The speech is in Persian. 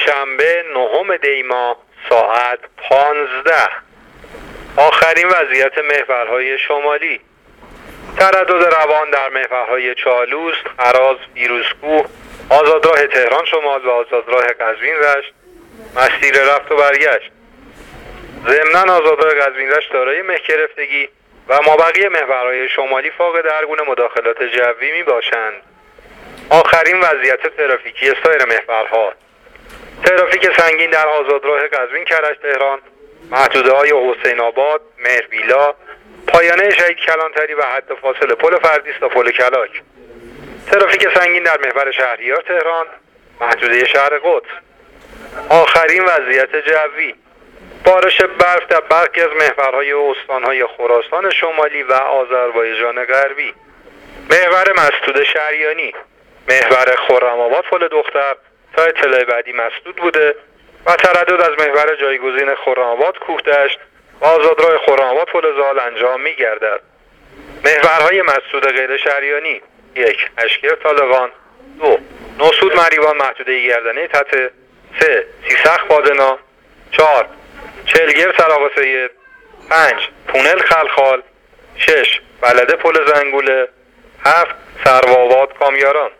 شنبه 9 دی‌ماه ساعت 15. آخرین وضعیت محورهای شمالی. تردد روان در محورهای چالوست، هراز، فیروزکوه، آزادراه تهران شمال و آزادراه قزوین رشت مسیر رفت و برگشت. ضمناً آزادراه قزوین رشت دارای مه گرفتگی و مابقی محورهای شمالی فاقد هر گونه مداخلات جوی می باشند. آخرین وضعیت ترافیکی سایر محورها. ترافیک سنگین در آزادراه قزوین کرج تهران، محدوده های حسین آباد، مهربیلا، پایانه شهید کلانتری و حد فاصل پل فردیس تا پل کلاک. ترافیک سنگین در محور شهریار تهران، محدوده شهر قدس. آخرین وضعیت جوی. بارش برف در برخی از محورهای استانهای خراسان شمالی و آذربایجان غربی. محور مسدود شریانی، محور خرم‌آباد پل دختر تا اطلاع بعدی مسدود بوده و تردد از محور جایگزین خرم‌آباد کوهدشت و آزادراه خرم‌آباد پل زال انجام می گردد. محورهای مسدود غیر شریانی: 1. اشکر طالقان، 2. نوسود مریوان محدوده گردنه تته، 3. سیسخ بادنا، 4. چلگر سراغ سید، 5. پونل خلخال، 6. بلده پل زنگوله، 7. سروآباد کامیاران.